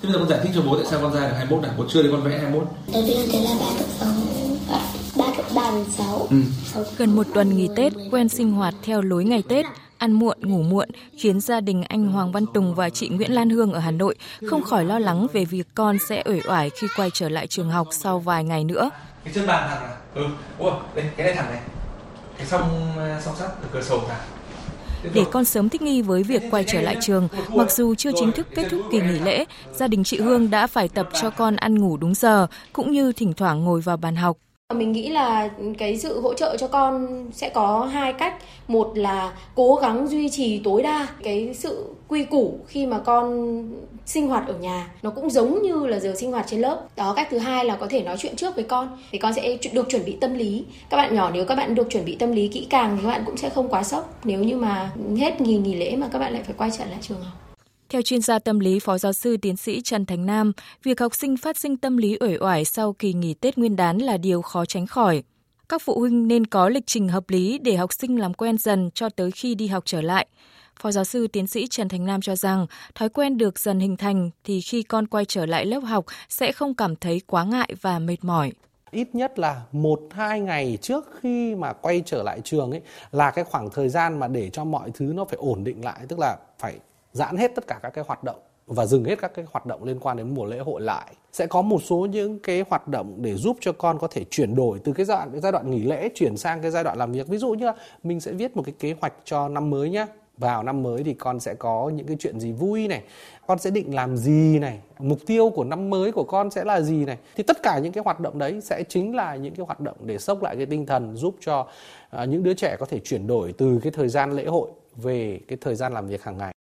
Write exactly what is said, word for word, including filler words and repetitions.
Thế bây giờ con giải thích cho bố tại sao con ra được hai mươi mốt này, bố chưa thấy con vẽ hai mươi mốt. Đầu tiên thế là ba cộng sáu, ba cộng ba bằng sáu. Ừ. Gần một tuần nghỉ Tết, quen sinh hoạt theo lối ngày Tết, ăn muộn, ngủ muộn, khiến gia đình anh Hoàng Văn Tùng và chị Nguyễn Lan Hương ở Hà Nội không khỏi lo lắng về việc con sẽ uể oải khi quay trở lại trường học sau vài ngày nữa. Cái chân bàn thẳng à? Ừ, ủa, đây, cái này thẳng này. Cái song, song sắt ở cửa sổ thẳng. Để con sớm thích nghi với việc quay trở lại trường, mặc dù chưa chính thức kết thúc kỳ nghỉ lễ, gia đình chị Hương đã phải tập cho con ăn ngủ đúng giờ, cũng như thỉnh thoảng ngồi vào bàn học. Mình nghĩ là cái sự hỗ trợ cho con sẽ có hai cách. Một là cố gắng duy trì tối đa cái sự quy củ khi mà con sinh hoạt ở nhà. Nó cũng giống như là giờ sinh hoạt trên lớp. Đó, cách thứ hai là có thể nói chuyện trước với con. Thì con sẽ được chuẩn bị tâm lý. Các bạn nhỏ nếu các bạn được chuẩn bị tâm lý kỹ càng thì các bạn cũng sẽ không quá sốc nếu như mà hết nghỉ nghỉ lễ mà các bạn lại phải quay trở lại trường học. Theo chuyên gia tâm lý Phó Giáo sư Tiến sĩ Trần Thành Nam, việc học sinh phát sinh tâm lý uể oải sau kỳ nghỉ Tết Nguyên đán là điều khó tránh khỏi. Các phụ huynh nên có lịch trình hợp lý để học sinh làm quen dần cho tới khi đi học trở lại. Phó Giáo sư Tiến sĩ Trần Thành Nam cho rằng, thói quen được dần hình thành thì khi con quay trở lại lớp học sẽ không cảm thấy quá ngại và mệt mỏi. Ít nhất là một hai ngày trước khi mà quay trở lại trường ấy là cái khoảng thời gian mà để cho mọi thứ nó phải ổn định lại, tức là phải giãn hết tất cả các cái hoạt động và dừng hết các cái hoạt động liên quan đến mùa lễ hội lại. Sẽ có một số những cái hoạt động để giúp cho con có thể chuyển đổi từ cái giai đoạn, cái giai đoạn nghỉ lễ chuyển sang cái giai đoạn làm việc. Ví dụ như là mình sẽ viết một cái kế hoạch cho năm mới nhé. Vào năm mới thì con sẽ có những cái chuyện gì vui này, con sẽ định làm gì này, mục tiêu của năm mới của con sẽ là gì này. Thì tất cả những cái hoạt động đấy sẽ chính là những cái hoạt động để xốc lại cái tinh thần, giúp cho uh, những đứa trẻ có thể chuyển đổi từ cái thời gian lễ hội về cái thời gian làm việc hàng ngày.